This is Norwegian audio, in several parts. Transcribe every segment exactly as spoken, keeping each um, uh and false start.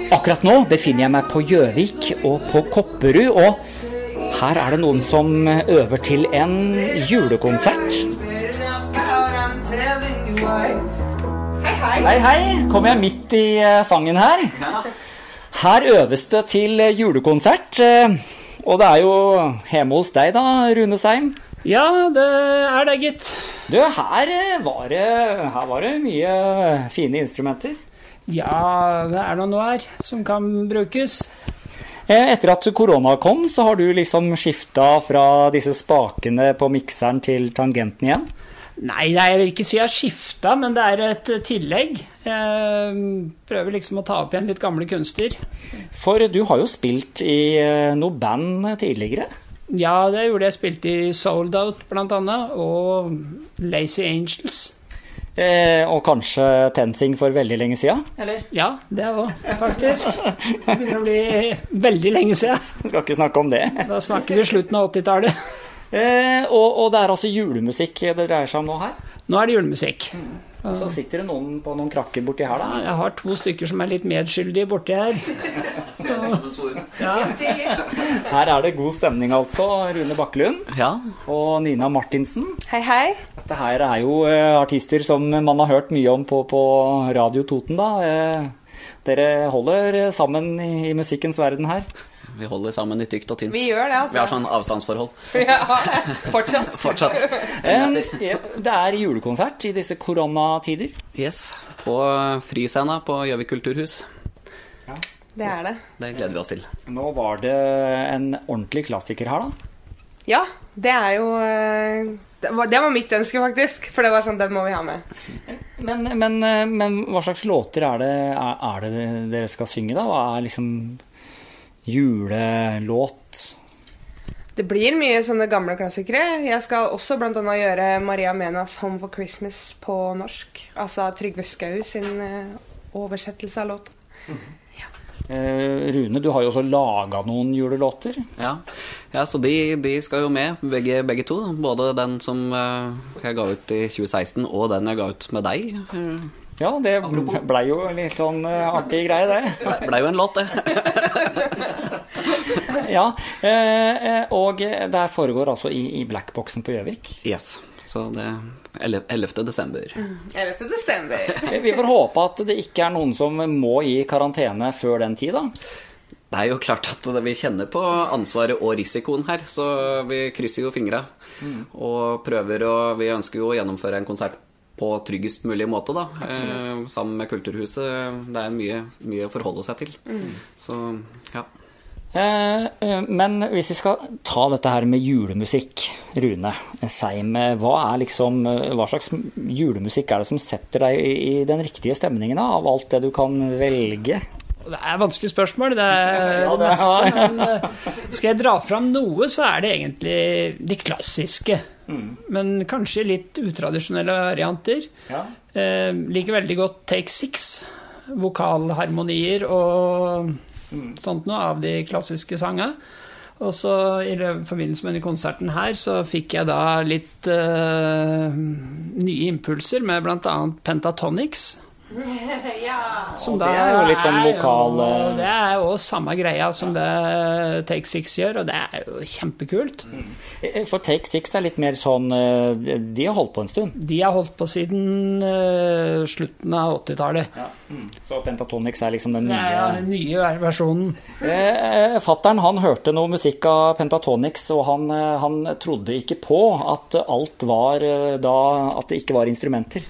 Akkurat nå befinner jeg meg på Gjøvik og på Kopperud, og her er det noen som øver til en julekonsert. Hei, hei. Kommer jeg midt i sangen her? Her øves det til julekonsert, og det er jo hjemme hos deg da, Rune Seim. Ja, det er det, gitt. Du, her var det, her var det mye fine instrumenter. Ja, det er noe her som kan brukes. Etter at korona kom, så har du liksom skiftet fra disse spakene på mikseren til tangenten igjen? Nei, jeg vil ikke si jeg har skiftet, men det er et tillegg. Jeg prøver liksom å ta opp igjen litt gamle kunster. For du har jo spilt i noe band tidligere. Ja, det gjorde jeg. Spilte i Sold Out blant annet, og Lazy Angels. Eh, og kanskje Tensing for veldig lenge siden, eller? Ja, det også, faktisk. Det begynner å bli veldig lenge siden. Vi skal ikke snakke om det. Da snakker vi slutten av åttitallet. Eh, og, og det er altså julemusikk det dreier seg om nå her? Nå er det julemusikk. Mm. Så sitter det noen på noen krakker borti her da? Ja, jeg har to stykker som er litt medskyldige borti her. Så, ja. Her er det god stemning altså, Rune Bakkelund ja. Og Nina Martinsen. Hei, hei. Dette her er jo uh, artister som man har hørt mye om på, på Radio Toten da. Uh, dere holder sammen i, i musikkens verden her. Vi holder sammen i tykt og tynt. Vi gjør det, altså. Vi har sånn avstandsforhold. Ja, fortsatt. fortsatt. um, det er julekonsert i disse koronatider. Yes, på Friscena på Gjøvik Kulturhus. Ja. Det er det. Det gleder vi oss til. Nå var det en ordentlig klassiker her da. Ja, det er jo... Det var, det var mitt ønske faktisk, for det var sånn, den må vi ha med. Men, men, men hva slags låter er det, er, er det dere skal synge da? Hva er liksom... julelåt? Det blir mye sånne gamle klassikere. Jeg skal også blant annet gjøre Maria Menas Home for Christmas på norsk. Altså Trygve Skau sin uh, oversettelse av låten. Mm-hmm. Ja. eh, Rune, du har jo også laget noen julelåter. Ja, ja så de, de skal jo med, begge, begge to. Både den som uh, jeg ga ut i tjue seksten, og den jeg ga ut med deg. Ja, det ble jo litt sånn uh, artig greie det. Ble, ble jo en låt det. Ja, eh, og det foregår altså i, i Blackboxen på Gjøvik. Yes, så det er ellevte desember. Mm, ellevte desember. Vi får håpe at det ikke er noen som må i karantene før den tid da. Det er jo klart at vi kjenner på ansvaret og risikoen her, så vi krysser jo fingre mm. og prøver, og vi ønsker jo å gjennomføre en konsert på tryggest mulig måte da, eh, sammen med Kulturhuset. Det er mye, mye å forholde seg til. Mm. Så, ja. Eh, men hvis vi skal ta dette her med julemusikk, Rune Seim, hva er liksom, hva slags julemusikk er det som setter deg i, i den riktige stemningen da, av alt det du kan velge? Det er et vanskelig spørsmål, det er ja, det meste, men skal jeg dra fram noe, så er det egentlig de klassiske. Mm. Men kanskje litt utradisjonelle varianter. Ja. Eh, liker veldig godt Take Six, vokalharmonier og mm. sånt noe av de klassiske sangene. Og så i forbindelse med denne konserten her så fikk jeg da litt eh, nye impulser med blant annet Pentatonix. Ja. Som det er jo litt sånn vokal... Jo, det er jo samme greia som det Take Six gjør, og det er jo kjempekult. Mm. For Take Six er litt mer sånn, de har holdt på en stund. De har holdt på siden uh, slutten av åttitallet. Ja. Mm. Så Pentatonix er liksom den nye... Ja, den nye versjonen. Eh, Fatteren, han hørte noe musikk av Pentatonix, og han, han trodde ikke på at alt var da, at det ikke var instrumenter.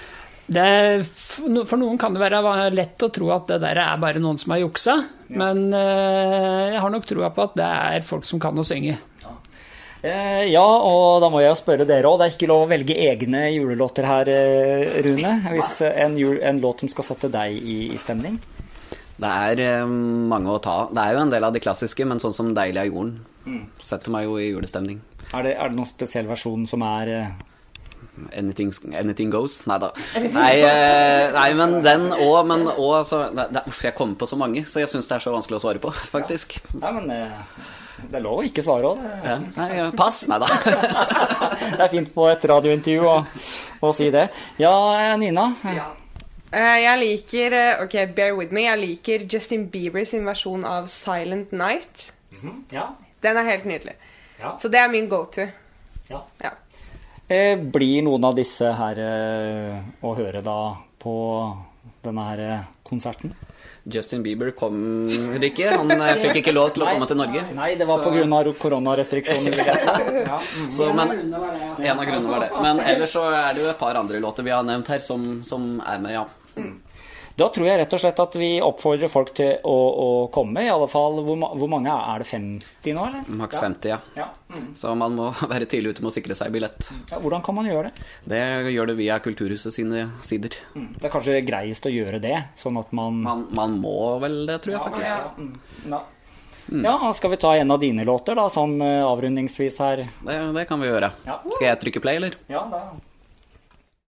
Det, for noen kan det være lett å tro at det der er bare noen som har juksa, ja. Men uh, jeg har nok troa på at det er folk som kan å synge. Ja. Eh, ja, og da må jeg spørre dere også. Det er ikke lov å velge egne julelåter her, Rune, hvis en, jul, en låt som skal sette deg i, i stemning. Det er um, mange å ta. Det er jo en del av de klassiske, men sånn som Deilig er jorden mm. setter meg jo i julestemning. Er det, er det noen spesiell versjon som er... Uh, Anything, anything goes? Neida. Nei, eh, nei, men den og, men og så, det, det, uff, jeg kommer på så mange, så jeg synes det er så vanskelig å svare på, faktisk. Ja, men eh, det er lov å ikke svare også. Ja. Nei, pass, neida. Det er fint på et radiointervju å, å si det. Ja, Nina? Ja. Eh, jeg liker eh, Ok, bear with me. Jeg liker Justin Bieber sin versjon av Silent Night. Mhm, ja. Den er helt nydelig. Ja. Så det er min go-to. Ja. Ja. Eh, blir noen av disse her eh, å høre da på denne her eh, konserten? Justin Bieber kommer ikke. Han eh, fikk ikke lov til å komme til Norge. Nei, det var Så- på grunn av koronarestriksjoner. Ja. Mm. Så, men, en av grunnene var det. Men ellers så er det jo et par andre låter vi har nevnt her som, som er med, ja. Da tror jeg rett og slett at vi oppfordrer folk til å, å komme, i alle fall. Hvor, ma- hvor mange er det? femti nå, eller? Maks femti, ja. Ja. Mm. Så man må være tidlig ute med å sikre seg billett. Ja, hvordan kan man gjøre det? Det gjør det via Kulturhuset sine sider. Mm. Det er kanskje greiest å gjøre det, sånn at man... Man, man må vel det, tror jeg faktisk. Ja, mm. ja. ja, skal vi ta en av dine låter da, sånn eh, avrundingsvis her? Det, det kan vi gjøre. Ja. Skal jeg trykke play, eller? Ja, da...